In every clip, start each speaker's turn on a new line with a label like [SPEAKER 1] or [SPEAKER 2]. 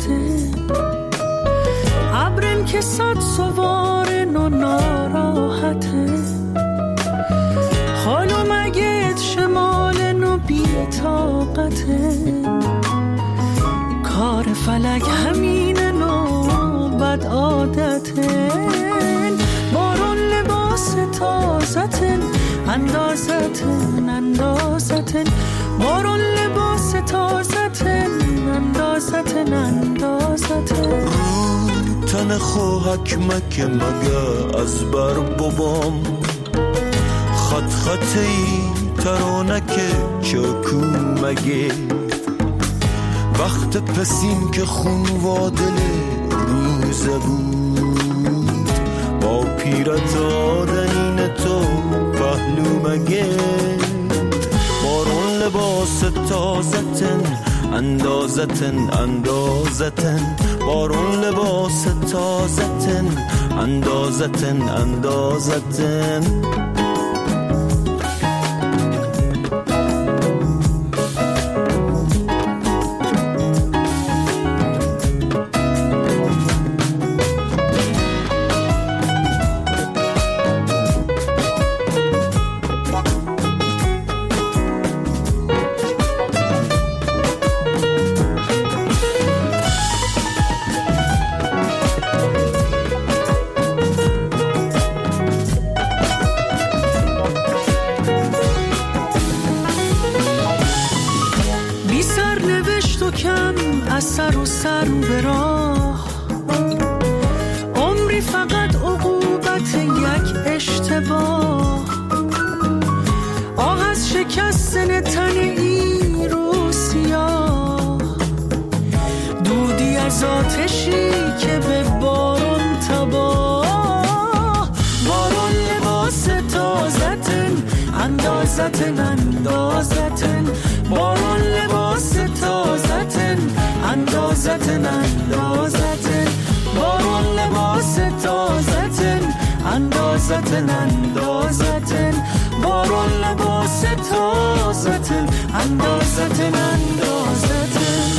[SPEAKER 1] راحته، ابرن که صد سوارن و ناراحته، حالو مگه شمالن و بی طاقته، کار فلک همینن و بد عادتن، بارون لباس تازتن اندازتن اندازتن، بارون لباس تازتن اندازتن اندازتن،
[SPEAKER 2] تن خوهک مکه مگه از بر بابام، خط خطی ترانک چاکو مگه، وقت پسیم که خونوادل روزه بود، با پیرت آدنین تو پهلو مگه، بارون لباس تازتن اندازتن اندازتن، بارون لباس تازتن اندازتن اندازتن.
[SPEAKER 1] سر و سر به راه، عمری فقط عقوبت یک اشتباه، آه از شکستن تن این رو سیاه، دودی از آتشی که به بارون تباه، بارون لباس تازتن اندازتن اندازتن، بارون لباس تازتن اندازتن اندازتن، بارون لباس تازتن اندازتن اندازتن، بارون لباس تازتن اندازتن اندازتن.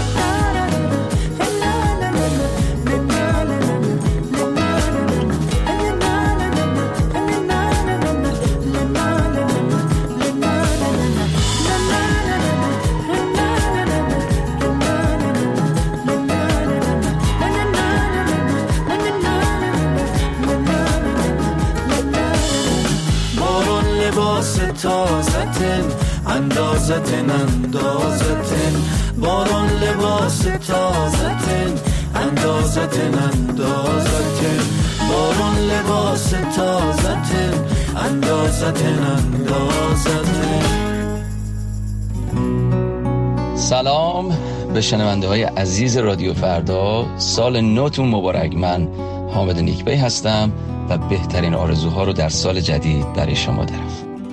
[SPEAKER 1] تازتن اندازتن اندازتن، بارون لباس تازتن اندازتن اندازتن، بارون لباس تازتن اندازتن اندازتن.
[SPEAKER 3] سلام به شنونده های عزیز رادیو فردا، سال نوتون مبارک. من حامد نیکبی هستم و بهترین آرزوها رو در سال جدید برای شما دارم.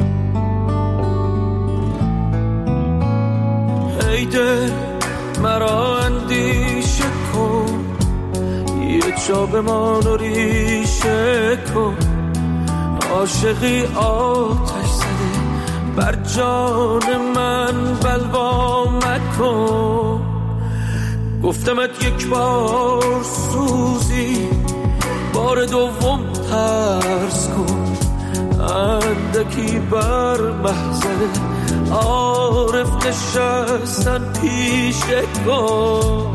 [SPEAKER 4] ای دل مرا اندیشه کن، یه جا بمان و ریشه کن، عاشقی آتش زده بر جان من بلوا مکن، گفتمت یک بار سوزی بار دوم ترس کن، اندکی بر محضر عارف نشستن پیشه کن،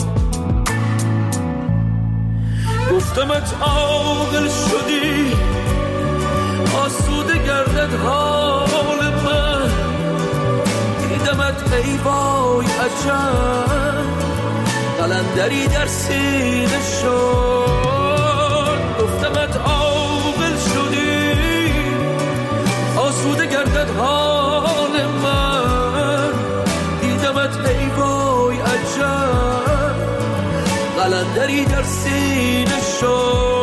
[SPEAKER 4] گفتمت عاقل شدی آسوده گردد حال من، دیدمت ای وای عجب قلندری در سینه شد، گفتمت عاقل شدی آسوده گردد حال من، دیدمت ای وای عجب قلندری در سینه شد.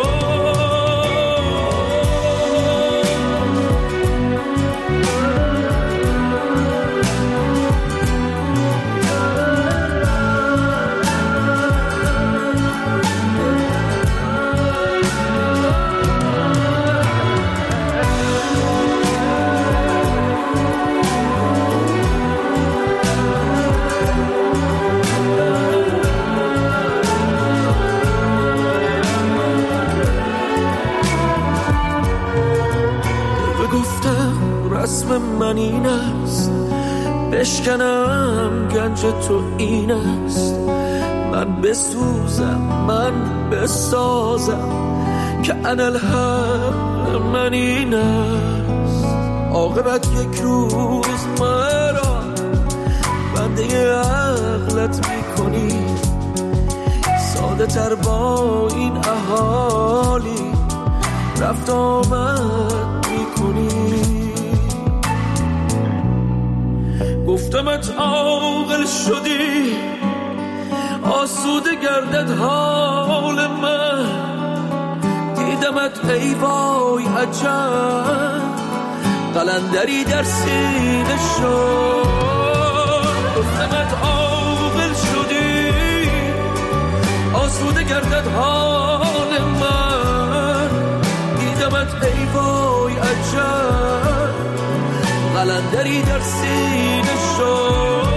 [SPEAKER 4] من این است، بشکنم گنج تو این است. من بسوزم من بسازم که انالحق من این است. عاقبت یک روز مرا بنده عقلت میکنی، ساده تر با این احالی رفت آمد میکنی. گفتمت عاقل شدی آسوده گردد حال من، دیدمت ای وای عجب قلندری در سینه شد. گفتمت عاقل شدی آسوده گردد حال من، دیدمت ای وای عجب قلندری در سینه شد.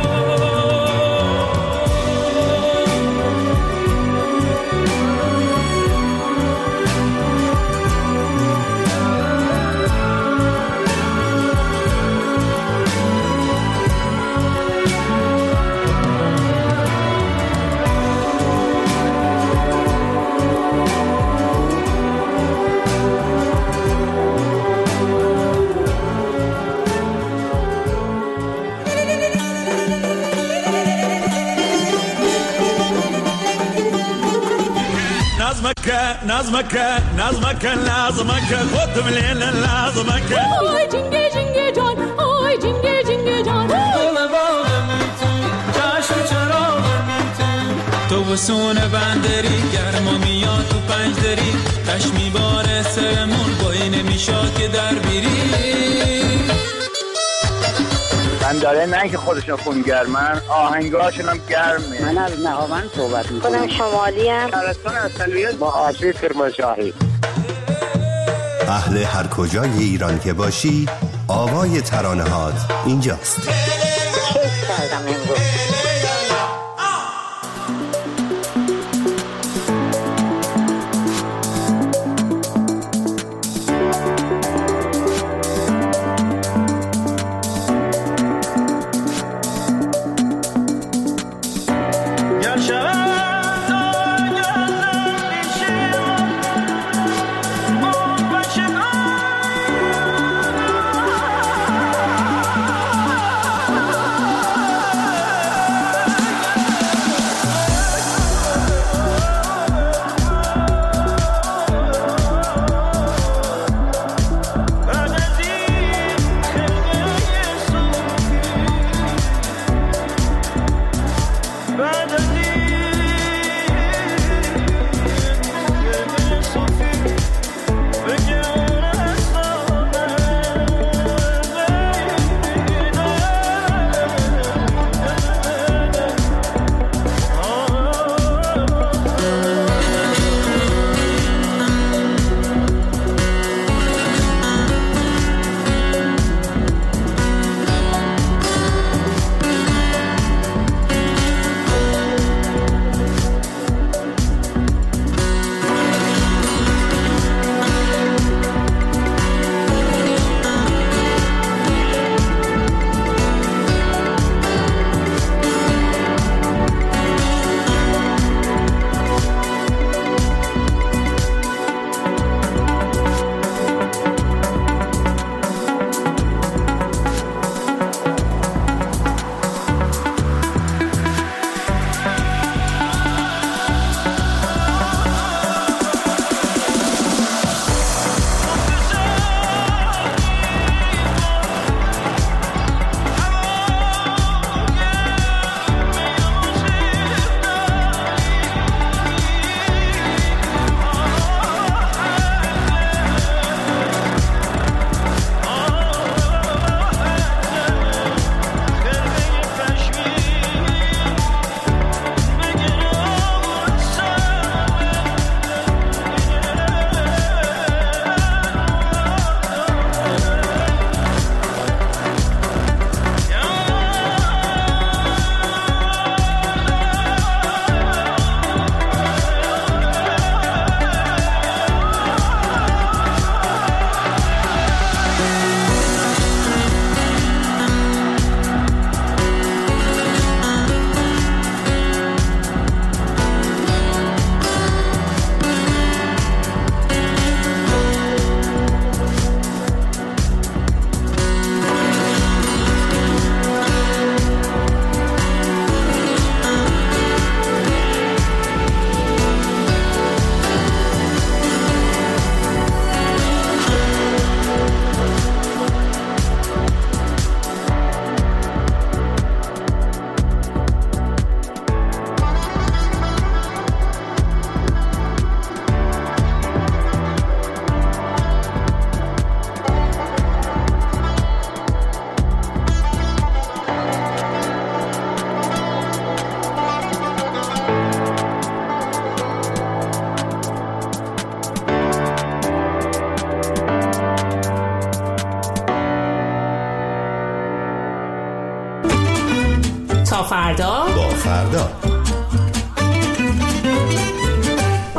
[SPEAKER 5] نظمك خود مليل لازمك
[SPEAKER 1] آی جنگه جنگه جان، آی جنگه جنگه جان،
[SPEAKER 6] دل باغم تو چشم چراغم تو بسون بندری گرما میاد تو پنجدری تش میباره سرمون بایی نمیشاد که در بیری.
[SPEAKER 7] من داره نه که خودشون خونگرمن، آهنگاشون هم گرمه.
[SPEAKER 8] من از نهاوند صحبت میکنم.
[SPEAKER 9] خودم شمالی ام.
[SPEAKER 7] ترستان اصلیت با آسی کرمانشاهی.
[SPEAKER 10] اهل هر کجای ایران که باشی آوای ترانه‌هات اینجاست.
[SPEAKER 9] کیف کردم امروز.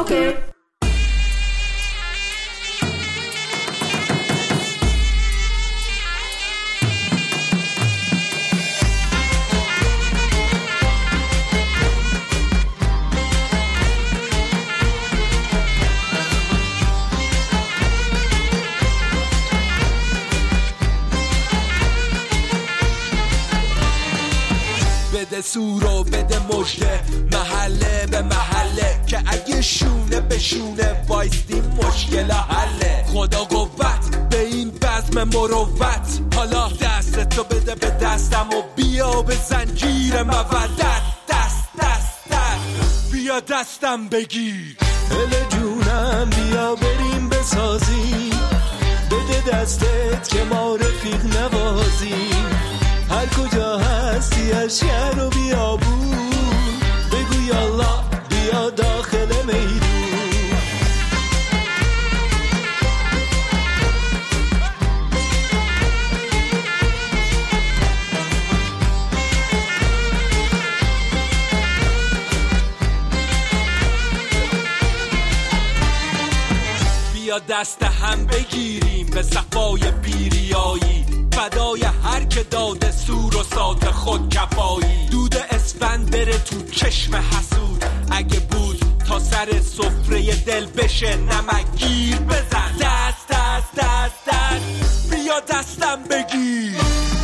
[SPEAKER 11] اوکی.
[SPEAKER 12] بده سورو بده مژده محله به محله که اگه شونه به شونه وایستیم مشکل حله. خدا قوت به این بزم مروت، حالا دستتو بده به دستم و بیا به زنجیر مودت. دست دست دست بیا دستم بگیر.
[SPEAKER 4] هل جونم بیا بریم بسازیم، بده دستت که ما رفیق نوازیم. هر کجا هستی از شهر و بیابون، بگو یالله بیا داخل میدون.
[SPEAKER 12] بیا دست هم بگیریم به صفای بیریایی، فدای هر که داده سور و سات خود کفایی. دود اسفند بره تو چشم حسود، اگه بود تا سر سفره دل بشه نمک گیر بزن. دست دست دست دست بیا دستم بگیر.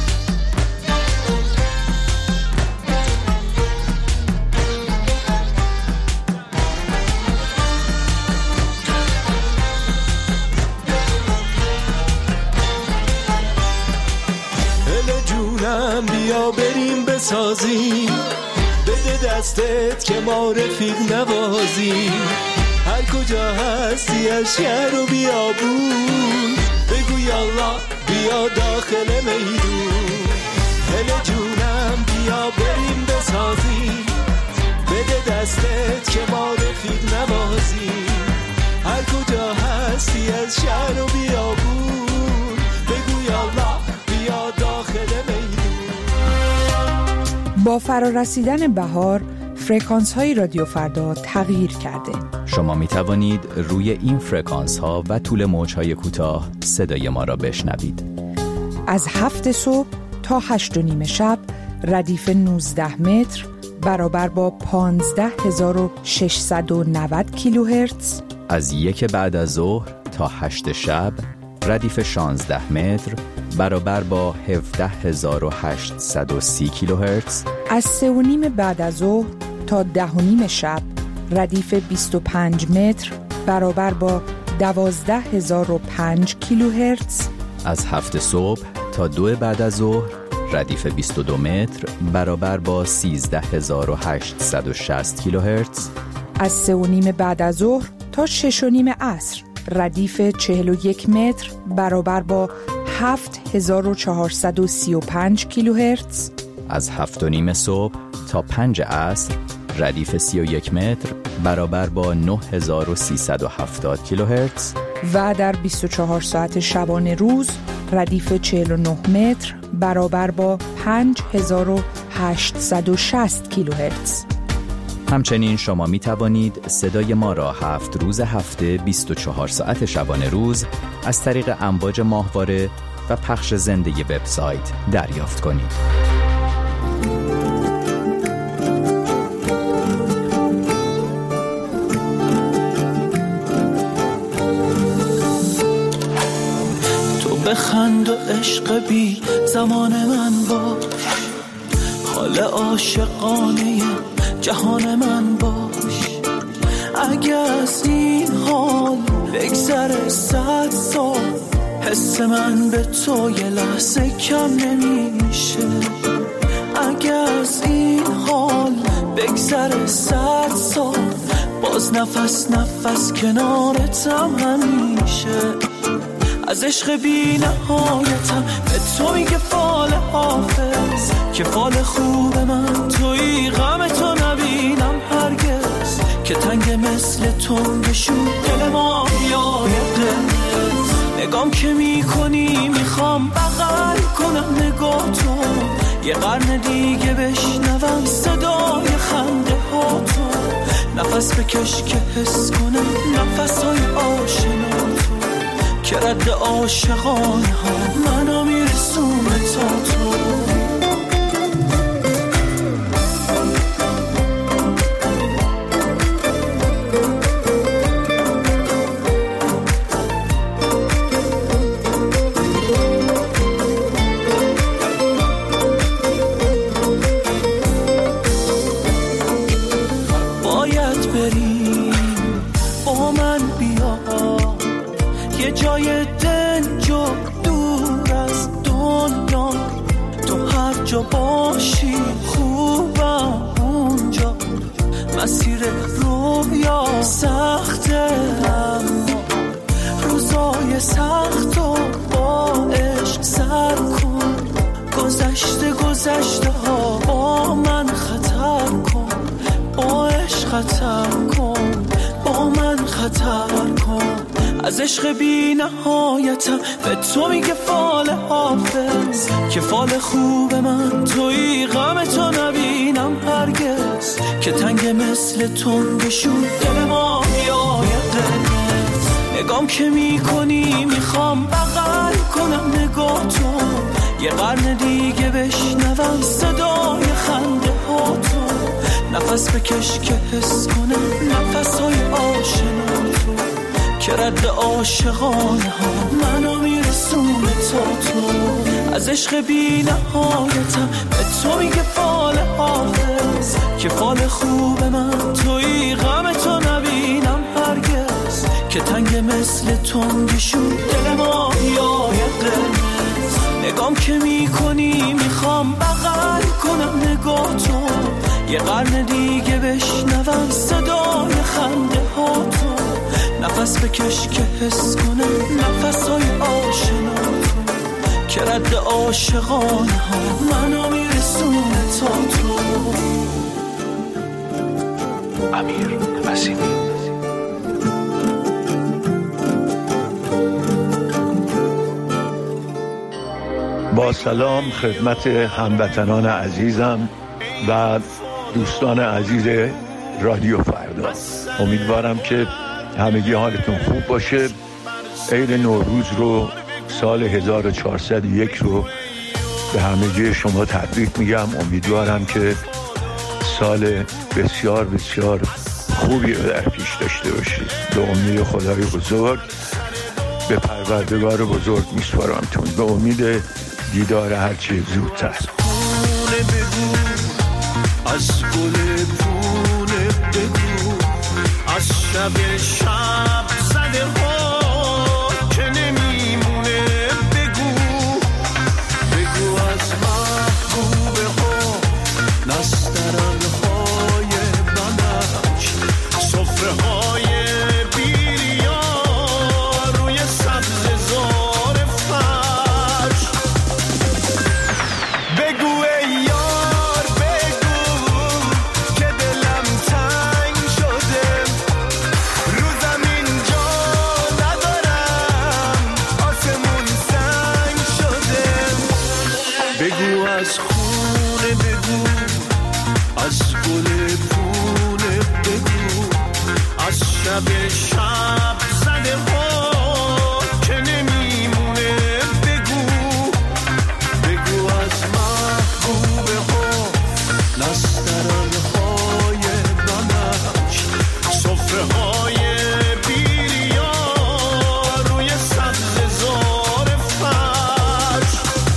[SPEAKER 4] بیا بریم بسازیم، بده دستت که ما رفیق نوازیم. هر کجا هستی از شهر و بیابون، بگو یالله بیا داخل میدون. هل جونم بیا بریم بسازیم، بده دستت که ما رفیق نوازیم. هر کجا هستی از شهر و بیابون، بگو یالله بیا داخل میدون.
[SPEAKER 13] با فرارسیدن بهار فرکانس های رادیو فردا تغییر کرده.
[SPEAKER 14] شما می توانید روی این فرکانس ها و طول موج های کوتاه صدای ما را بشنوید.
[SPEAKER 13] از 7 صبح تا 8:30 شب ردیف 19 متر برابر با 15690 کیلوهرتز.
[SPEAKER 14] از 1 بعد از ظهر تا 8 شب ردیف 16 متر برابر با 17830 کیلوهرتز.
[SPEAKER 13] از 3:30 بعد از ظهر تا 10:30 شب ردیف 25 متر برابر با 12005 کیلوهرتز.
[SPEAKER 14] از 7 صبح تا 2 بعد از ظهر ردیف 22 متر برابر با 13860 کیلوهرتز.
[SPEAKER 13] از 3:30 بعد از ظهر تا 6:30 عصر ردیف 41 متر برابر با 7435 کیلوهرتز.
[SPEAKER 14] از 7:30 صبح تا 5 عصر ردیف 31 متر برابر با 9370 کیلوهرتز.
[SPEAKER 13] و در 24 ساعت شبانه روز ردیف 49 متر برابر با 5860 کیلوهرتز.
[SPEAKER 14] همچنین شما می توانید صدای ما را 7 روز هفته 24 ساعت شبانه روز از طریق امواج ماهواره و پخش زنده وبسایت دریافت کنید.
[SPEAKER 1] تو بخند و عشق بی زمان من باش، حال عاشقانه جهان من باش. اگه از این حال بگذره 100 سال، حس من به تو یه لحظه کم نمیشه. اگه از این حال بگذره 100 سال، باز نفس نفس کنارتم همیشه. از عشق بی نهایتم به تو میگه فال حافظ، که فال خوب من توی غم تو نبینم هرگز. که تنگ مثل تو بشون دل ما یادت، نگام که میکنی میخوام بغل کنم نگاه تو. یه قرن دیگه بشنوم صدای خنده ها تو، نفس بکش که حس کنم نفس‌های آشنا تو که رد عاشقانه ها منو میرسونه تا تو. جای دنج و دور از دنیا تو هر جا باشی خوبم اونجا. مسیر رویا سخته اما روزای سخت و با عشق سر کن. گذشته ها با من خطر کن، با عشق خطر کن، با من خطر کن. از عشق بی نهایتم به تو میگه فال حافظ که فال خوب من توی غم تو نبینم هرگز. که تنگ مثل تنگشون دل ماهیای قرمز. نگام که میکنی میخوام بغل کنم نگاه تو. یه قرن دیگه بشنوم صدای خنده ها تو. نفس بکش که حس کنم نفس‌های آشنا تو که رد عاشقانه ها منو میرسونه تا تو. از عشق بی نهایتم به تو میگه فال حافظ که فال خوب من توی غم تو نبینم هرگز. که تنگ مثل تنگشون دل ماهیای قرمز. نگام که میکنی میخوام بغل کنم نگاه تو. یه قرن دیگه بشنوم صدای خنده ها تو. نفس بکش که حس کنم نفس‌های آشنا تو که رد عاشقانه ها منو میرسونه تا تو.
[SPEAKER 11] امیر نسیمی.
[SPEAKER 15] با سلام خدمت هموطنان عزیزم و دوستان عزیز رادیو فردا. امیدوارم که همگی حالتون خوب باشه. عید نوروز رو سال 1401 رو به همگی شما تبریک میگم. امیدوارم که سال بسیار بسیار خوبی رو در پیش داشته باشید. به امید خدای بزرگ، به پروردگار بزرگ میسپارمتون، به امید دیدار هرچی زودتر.
[SPEAKER 4] از گل پونه بگو، از شب شب زده ها که نمیمونه بگو، بگو از محبوبه ها نسترن های بنفش، صفره های بیریا روی سبز زار فرش. بگو ای یار بگو که دلم تنگ شده، رو زمین جا ندارم، آسمون سنگ شده. بگو از خونه بگو، از گل پونه بگو، از شب شب زده ها که نمیمونه بگو، بگو از محبوبه ها نسترن های بنفش، صفره های بیریا روی سبز زار فرش.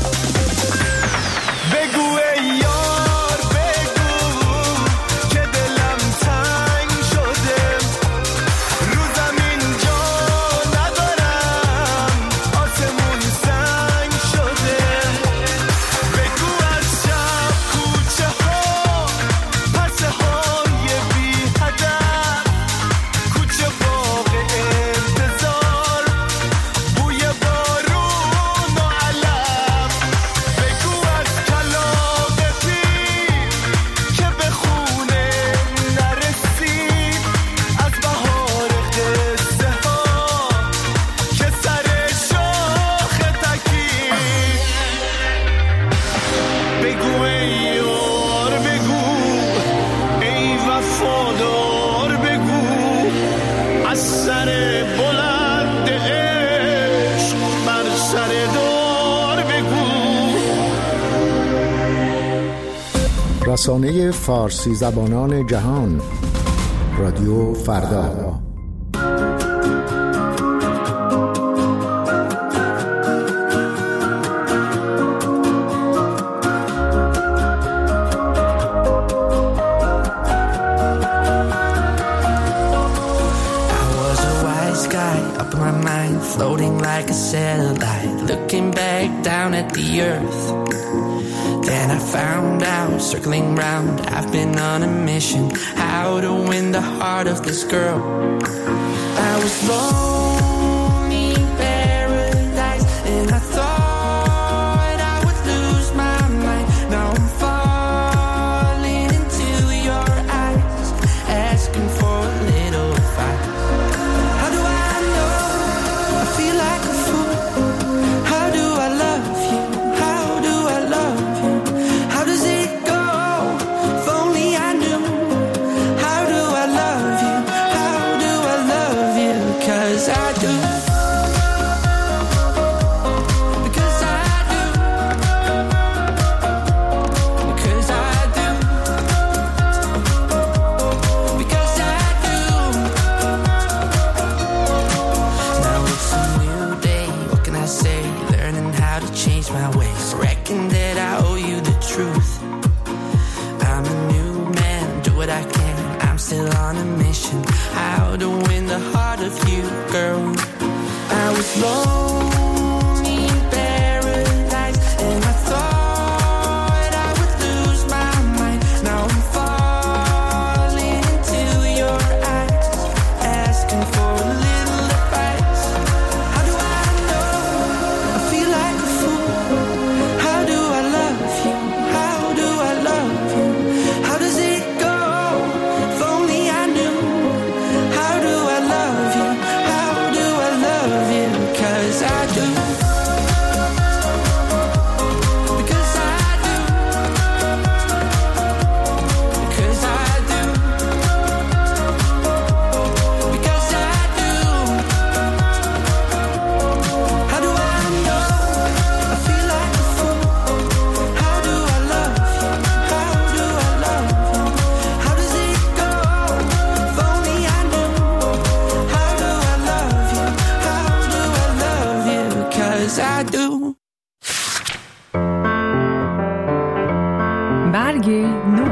[SPEAKER 4] بگو ای یار بگو که دلم تنگ شده، رو زمین جا ندارم، آسمون سنگ شده. بگو از شب کوچه ها پسه های بی هدف،
[SPEAKER 16] رسانه فارسی زبانان جهان، رادیو فردا.
[SPEAKER 17] Floating like a satellite, looking back down at the earth. Then I found out, circling round, I've been on a mission, how to win the heart of this girl. I was lonely in paradise, and I thought I would lose my mind. Now I'm falling into your eyes, asking for a little advice. How do I know? I feel like a fool. How do I love you? How do I love you? How does it go? If only I knew. How do I love you? How do I love you? 'Cause I do. Because I do. Because I do. Because I do. Now it's a new day, what can I say? Learning how to change my ways. Reckon that I owe you the truth. I'm a new man, do what I can. I'm still on a mission, how to win the heart of you, girl. I was lonely in paradise, and I thought I would lose my mind. Now I'm falling into your eyes, asking for a little advice. How do I know? I feel like a fool. How do I love you? How do I love you? How does it go? If only I knew. How do I love you? How do I love you? 'Cause I do. Because I do. Because I do. Because I do. How do I know? I feel like a fool. How do I love you? How do I love you? How does it go? If only I knew. How do I love you? How do I love you? 'Cause I do.
[SPEAKER 13] برگ نو.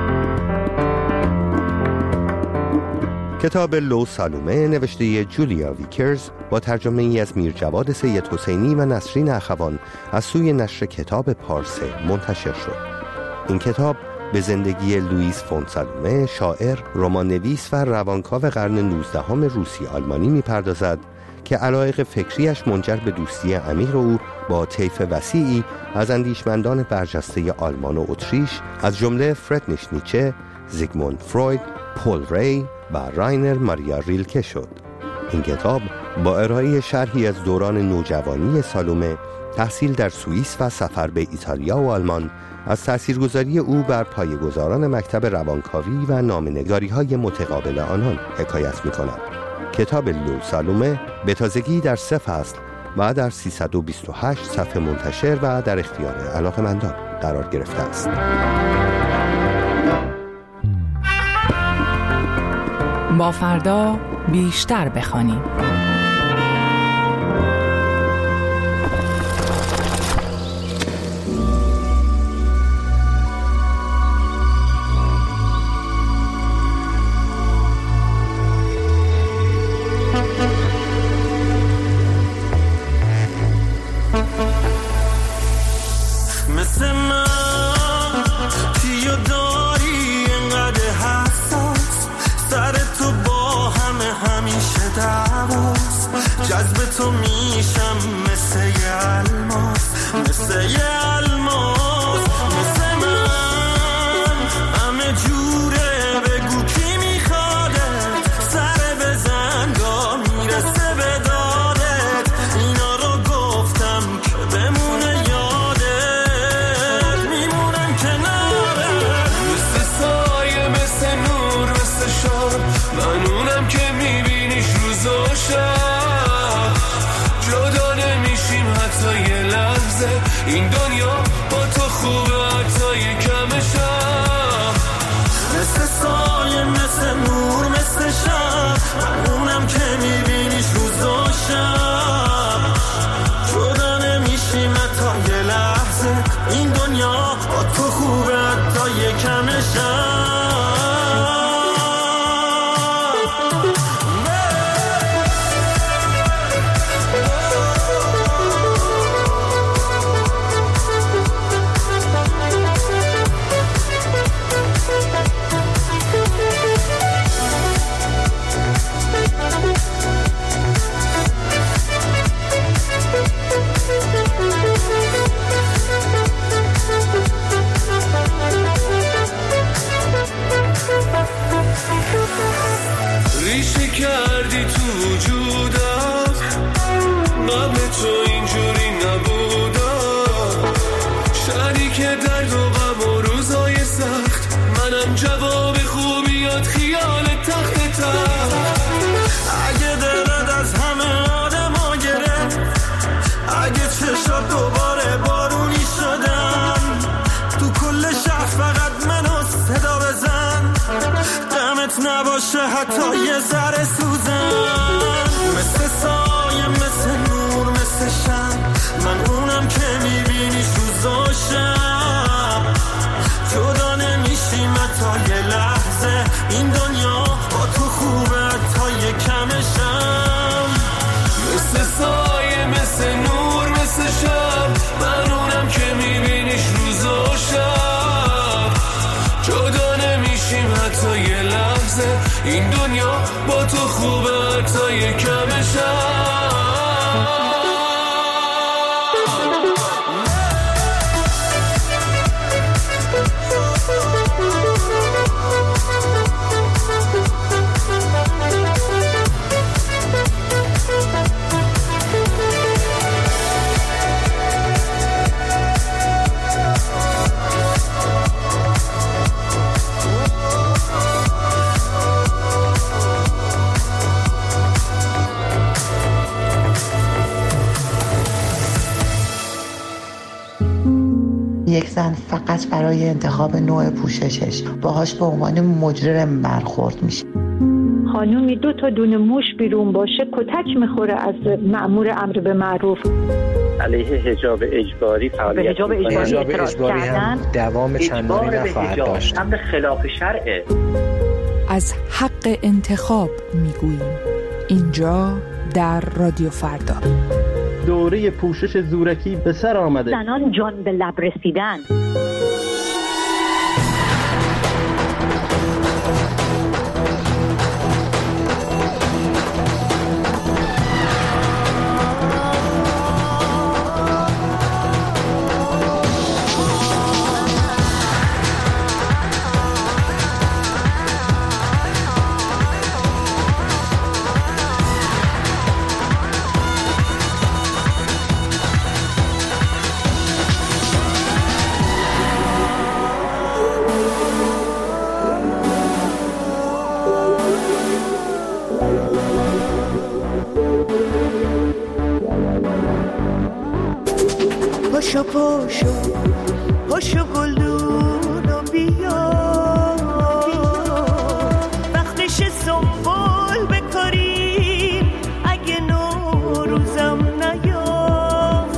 [SPEAKER 10] کتاب لو سالومه نوشته جولیا ویکرز با ترجمه ای از میرجواد سید حسینی و نسرین اخوان از سوی نشر کتاب پارسه منتشر شد. این کتاب به زندگی لوئیس فون سالومه، شاعر، رمان‌نویس و روانکاو قرن 19 روسی آلمانی می‌پردازد که علایق فکریش منجر به دوستی عمیق او با طیف وسیعی از اندیشمندان برجسته آلمان و اتریش از جمله فردریش نیچه، زیگموند فروید، پول ری و راینر ماریا ریلکه شد. این کتاب با ارائه شرحی از دوران نوجوانی سالومه، تحصیل در سوئیس و سفر به ایتالیا و آلمان، از تاثیرگذاری او بر پایه‌گذاران مکتب روانکاوی و نامه‌نگاری‌های متقابل آنان حکایت می‌کند. کتاب لو سالومه به تازگی در 3 فصل و در 328 صفحه منتشر و در اختیار علاقه‌مندان قرار گرفته است.
[SPEAKER 13] با فردا بیشتر بخوانیم.
[SPEAKER 4] مثل من کیو داری انقدر حساس، سر تو با همیشه دعواست، جذب تو میشم مثل یه الماس، مثل یه الماس، مثل من همه جوره، بگو کی میخوادت، سر بزن گاه میرسه به دادت، اینا رو گفتم که بمونه یادت، میمونم کنارت، مثل سایه، مثل نور، مثل شب، منونم که میبینیش روز و شب، جدا نمیشیم حتی یه لحظه، این دنیا با تو خوبه حتی یه کم شب. کردی تو وجودم، قبل تو اینجوری نبودم، شریک درد و غم و روزای سخت، منم جواب خوبیات خیال تخت تخت.
[SPEAKER 5] اگه دلت از همه آدما گرفت، اگه چشات دوباره بارونی شدن، تو کل شهر فقط منو صدا بزن، دمت نباشه حتی یه ذره سوزن. مثل سایه، مثل نور، مثل شب، من اونم که میبینیش روز و شب، جدا نمیشیم حتی یه لحظه، این دنیا با تو خوبه حتی یه کمشم.
[SPEAKER 4] مثل سایه، مثل نور، مثل شب، من اونم که میبینیش روز و شب، جدا نمیشیم حتی یه لحظه، این دنیا با تو خوبه حتی یه کمشم.
[SPEAKER 8] یک زن فقط برای انتخاب نوع پوششش باهاش به عنوان مجرم برخورد میشه.
[SPEAKER 18] خانومی 2 تا دونه موش بیرون باشه کتک میخوره از مأمور امر به معروف.
[SPEAKER 7] علیه حجاب اجباری فعالیت
[SPEAKER 18] حجاب اجباری
[SPEAKER 19] هم دوام چندانی نخواهد داشت.
[SPEAKER 7] امر خلاف شرعه.
[SPEAKER 13] از حق انتخاب میگوییم اینجا در رادیو فردا.
[SPEAKER 20] دوره پوشش زورکی به سر آمده.
[SPEAKER 18] زنان جان به لب رسیدن.
[SPEAKER 1] پاشو پاشو پاشو گلدونو بیا، وقتش سنبول بکاریم اگه نوروزم نیام،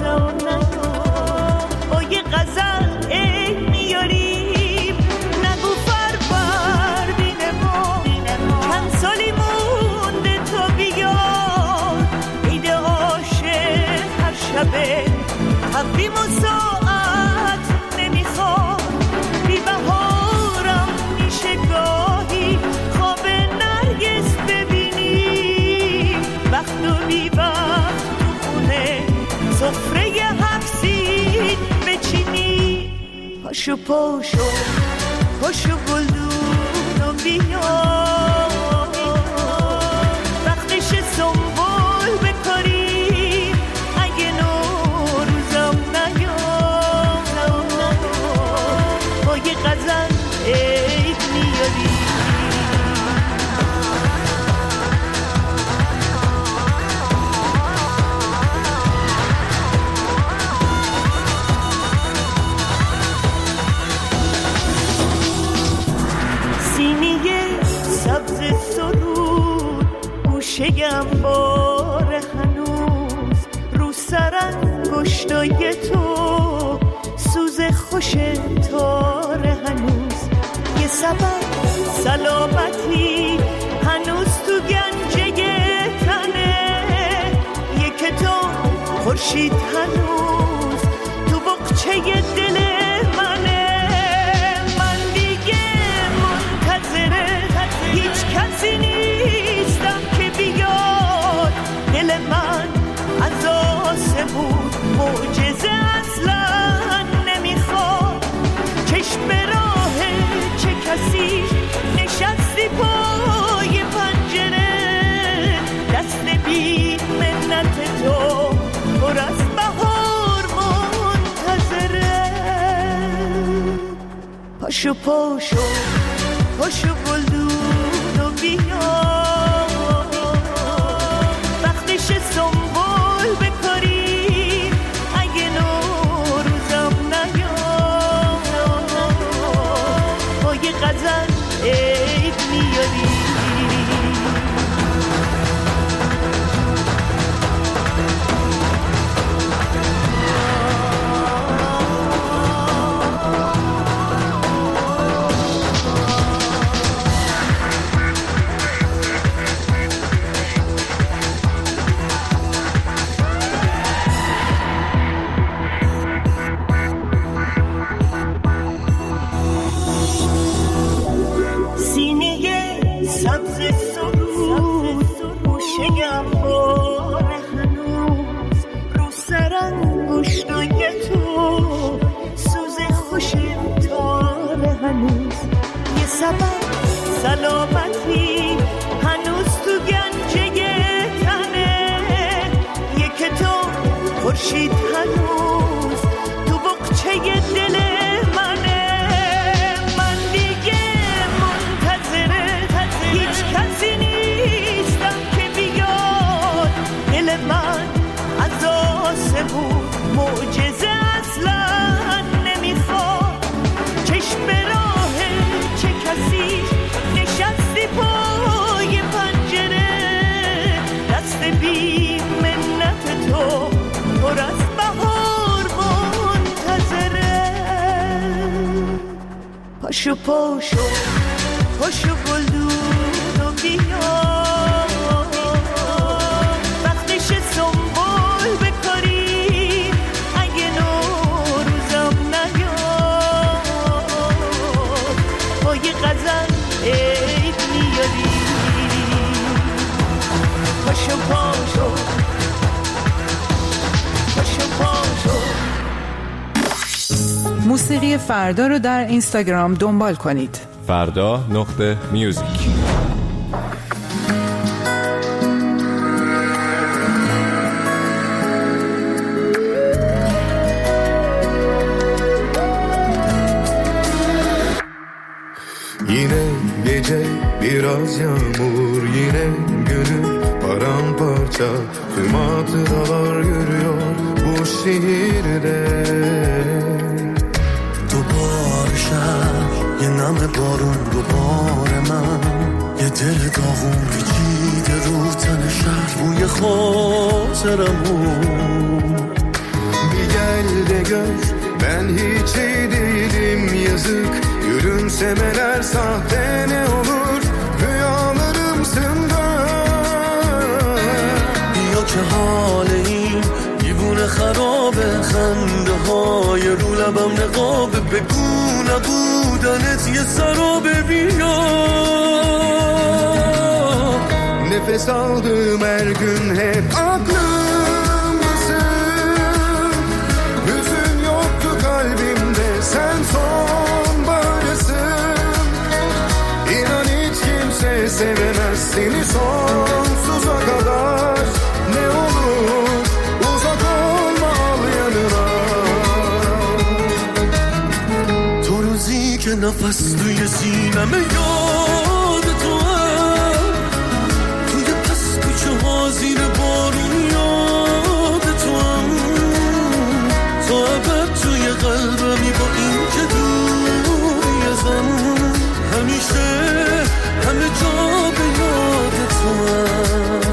[SPEAKER 1] با یه غزل عید میاریم نگو فروردین ما، چند سالی مونده تا بیاد عید عاشق هر شبه، تقویم و ساعت نمیخواد، بی بهارم میشه گاهی خواب نرگس ببینی، وقت و بی وقت تو خونه سفره حبسید بچینی. پاشو پاشو پاشو گلدونو بیا، وقتش سنبول بکاری اگه نوروزم نیام، با یه غزل عید میاری. سبز سرود گوشه‌ام باره هنوز، رو سرانگشتای تو سوز خوش تاره هنوز، یه سبب سلامتی هنوز تو گنجه تنه، یه کتاب خورشید هنوز تو بقچه دل منه. هیچ کسی نیستم که بیاد دل من از آسمون، معجزه اصلا نمیخواد، چشم به راه چه کسی نشستی پای پنجره، پاشو پاشو پاشو گلدون و بیا، وقتش سنبول بکاری اگه نوروزم نیاد، با یه غزل عید میاری. سلامتی هنوز تو گنجه تنه، یک تو خورشید هنوز تو بقچه دل منه. من دیگه منتظره هیچ کسی نیستم که بیاد، دل من از آسمون معجزه اصلا نمیخواد. چشم راه چه کسی نشستی پای پنجره، دست بی منت تو پر از بهار منتظره. پاشو پاشو پاشو گلدون و بیا، وقتش سنبول بکاری اگه نوروزم نیاد، با یه غزل عید میاری. پاشو پاشو پاشو پاشو.
[SPEAKER 13] موسیقی فردا رو در اینستاگرام دنبال کنید.
[SPEAKER 21] فردا.میوزیک.
[SPEAKER 4] Yine gece biraz yağmur, yine gönül paramparça, tüm hatıralar yürüyor bu şehirde. دوباره شب یه نم بارون، دوباره من یه دل داغون پیچیده رو تن شهر، بوی خاطرمون. Bir gel de gör ben hiç iyi değilim, yazık gülümsemeler sahte ne olur, rüyalarımsın da. بیا که حال این دیوونه خرابه، خنده های رو لبم نقابه، بگو نبودنت یه سرابه. بیا nefes aldığım her gün hep aklımdasın, hüzün yoktu kalbimde, sen sonbaharsın. İnan hiç kimse sevemez seni sonsuza kadar, ne olur uzak olma, al yanına. تو روزی که نفس توی سینمه یاد تو هم، توی پس کوچه ها زیر بارون یاد تو هم، تا ابد توی قلبمی با این که دوری ازم، همیشه همه جا به یاد تو هم.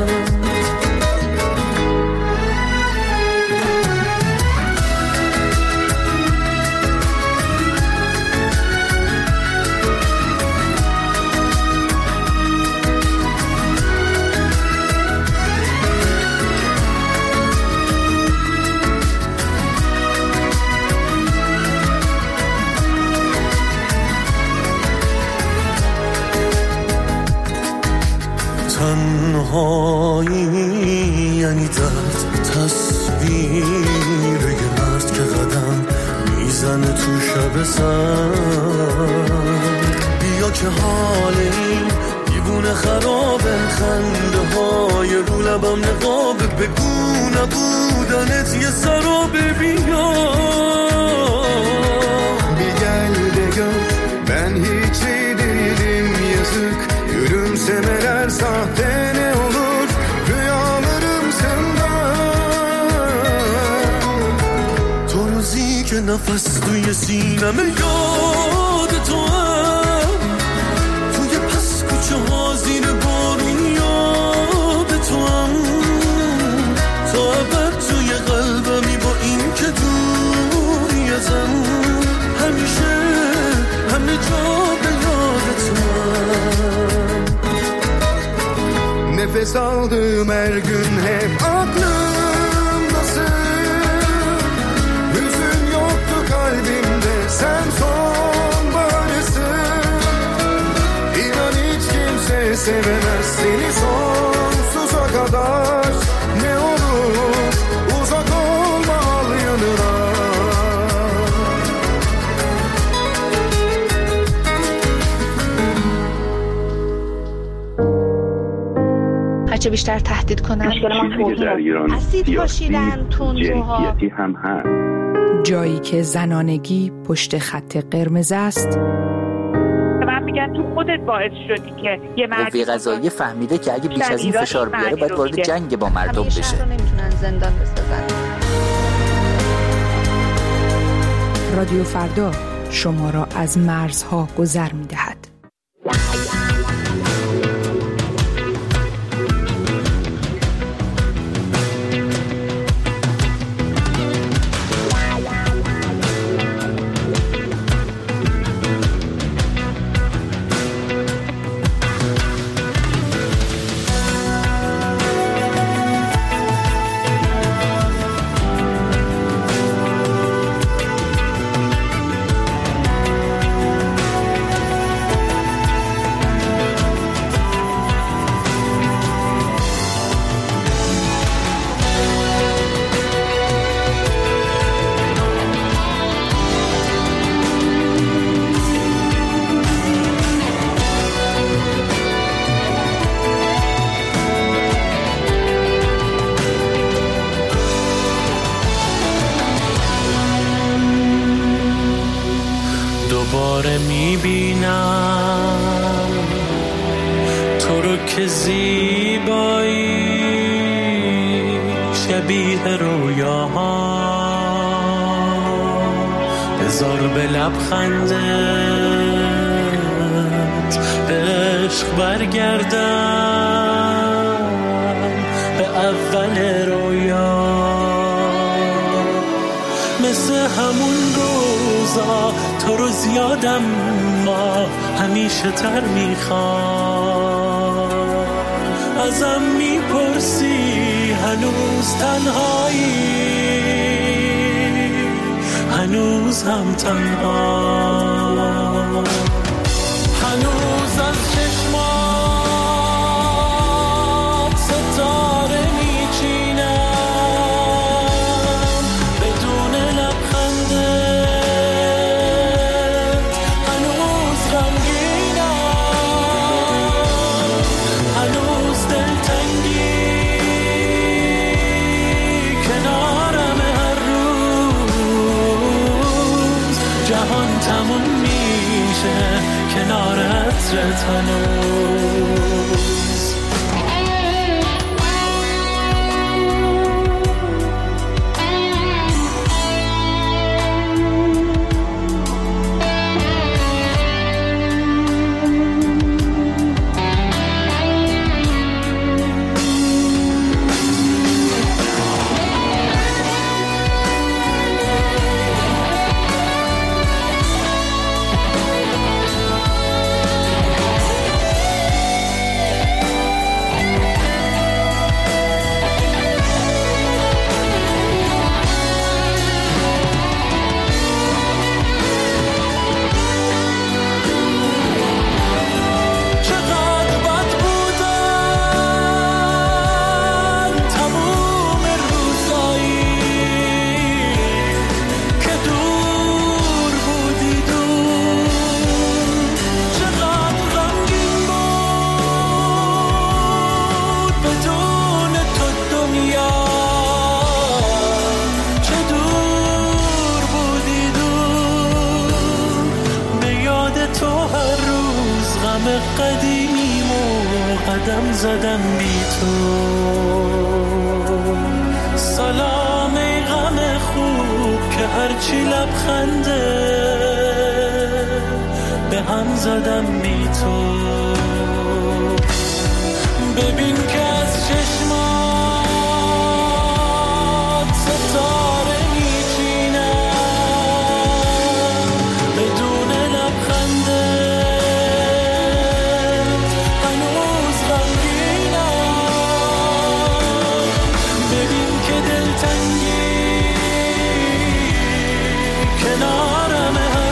[SPEAKER 4] تنهایی یعنی درد، تصویر یه مرد که قدم میزنه تو شب سر. بیا که حال این دیوونه خرابه، خنده های رو لبم نقابه، بگو نبودنت یه سرابه. بیا bir gel de gör که نفس توی سینم یاد تو هم، توی پس کوچه ها زیر بارون یاد تو هم، تا ابد توی قلبمی با این که دوری ازم، همیشه همه جا به یاد تو هم. Nefes aldığım her gün hep aklımdasın, hüzün yoktu kalbimde, sen sonbaharsın. İnan hiç kimse sevemez seni sonsuza kadar, ne olur uzak olma al yanına.
[SPEAKER 2] هرچه بیشتر تهدید کنن اسید پاشیدن تندروها
[SPEAKER 7] هم هست.
[SPEAKER 13] جایی که زنانگی پشت خط قرمز است.
[SPEAKER 18] من میگم تو خودت باعث شدی که یه
[SPEAKER 22] قوه قضاییه فهمیده که اگه بیش از این فشار بیاره باید وارد جنگ با مردم بشه.
[SPEAKER 2] همیشه نمیتونن زندان بسازن.
[SPEAKER 13] رادیو فردا شما را از مرزها گذر میدهد.
[SPEAKER 4] دوباره میبینم تو رو که زیبایی شبیه رویاها، بذار به لبخندت به عشق برگردم به اول رویا، مثل همون روزا تو رو زیادم ما همیشه تر میخوام، ازم میپرسی هنوز تنهایی، هنوز هم تنها، هنوز از چشمات ستاره میچینم بدون لبخندت، هنوز غمگینم، هنوز دلتنگی کنارم هر روز، جهان تموم میشه کنار عطرت هنوز. قدم زدم بی تو، سلام ای غم خوب
[SPEAKER 1] که هرچی لبخنده به هم زدم بی تو. ببین که از چشمات ستاره میچینم بدون لبخنده هنوز غمگینم. ببین که دلتنگی کنارم هر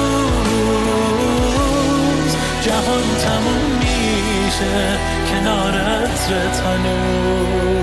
[SPEAKER 1] روز جهان تموم میشه کنارت هنوز.